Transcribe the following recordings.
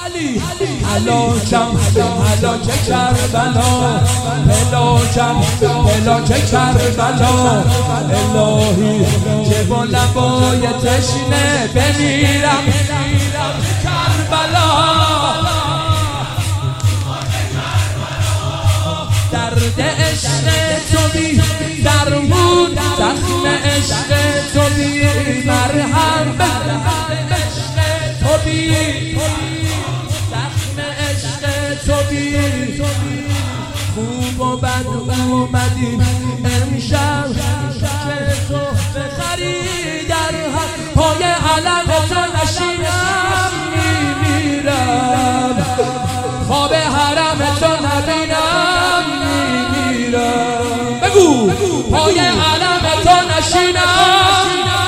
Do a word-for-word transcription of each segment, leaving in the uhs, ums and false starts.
هلاکم هلاک کربلا هلاکم هلاک کربلا الهی که با لبای تشنه بمیرم کربلا درد عشق تو بی درمون زخم عشق تو بی مرهم عشق تو بی زخم عشق تو بی خوب و بد اومدیم امشب که تو بخری در پای علم تو نشینم میمیرم خواب حرم تو نبینم میمیرم بگو پای علم تو نشینم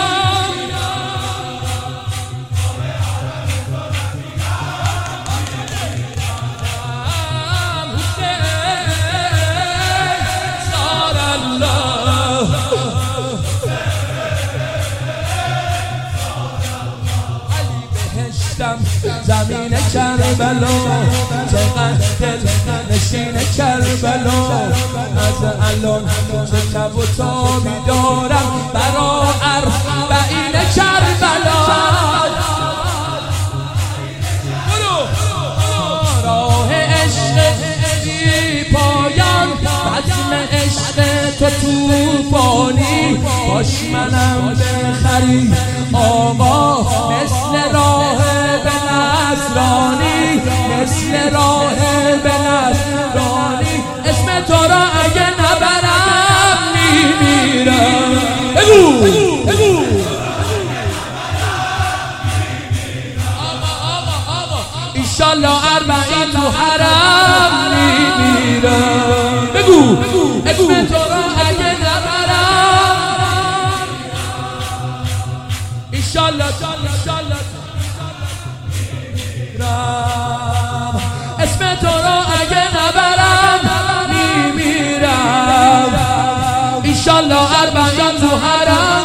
زمین کربلا چقدر دل نشین کربلا از الان چه تب و تابی دارم برا اربعین کربلا راه عشق بی پایان بزم عشق تو توفانی باش منم بخری آقا مثل راه مثل راه به نصرانی اسم تو را اگه نبرم میمیرم بگو بگو آقا آقا آقا ایشالله اربعین تو حرم میمیرم بگو اسم تو را اگه نبرم ایشالله ایشالله اسم تو را اگه نبرم میمیرم ایشالله اربعین تو حرم